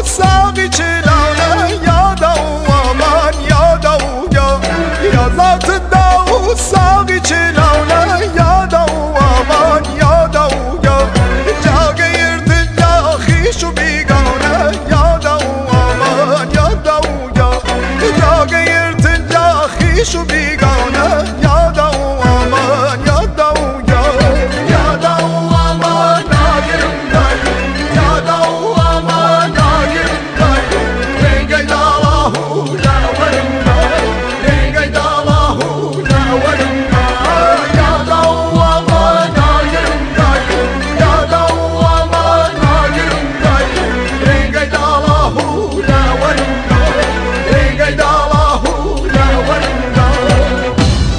ساقی چلانه یادا و آمان یادا و یا ذات داو ساقی چلانه یادا و آمان یادا و جا گیرد جا خیش و بیگانه یادا و آمان یادا و جا گیرد جا خیش و بیگانه یادا و آمان یادا و یادا و آمان ناگرم دای یادا و آمان ناگرم دای رنگی دالاهو لاورم دای رنگی دالاهو لاورم دای یادا و آمان ناگرم دای یادا و آمان ناگرم دای رنگی دالاهو لاورم دای رنگی دالاهو لاورم دای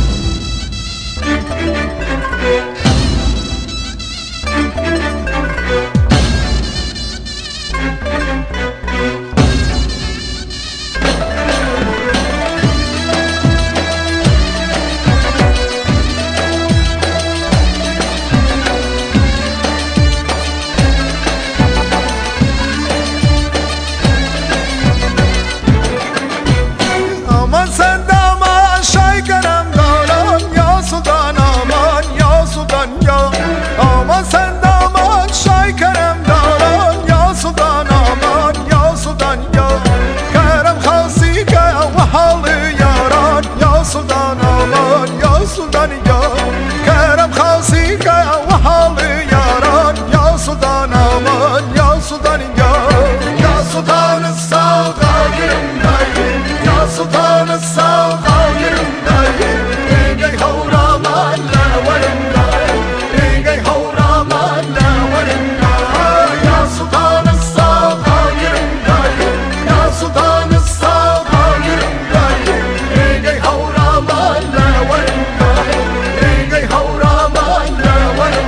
aman sen de aman şaykarım dalan ya sultan aman ya sultan ya aman sen de aman şaykarım dalan ya sultan aman ya sultan ya kerem khasi ka ve halı yaran ya sultan aman ya sultan ya kerem khasi ka ve halı yaran ya sultan aman ya sultan ya sultan sağ gayrim ya sultan sağ gayrim rengay havraman la warim rengay havraman la warim ya sultan sağ gayrim ya sultan sağ gayrim rengay havraman la warim rengay havraman la warim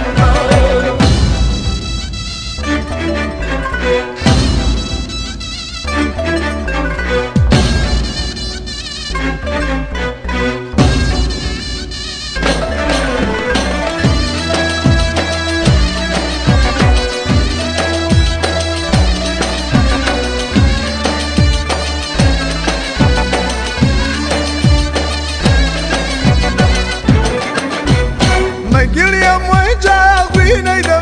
مگیلیم و جاوی نیده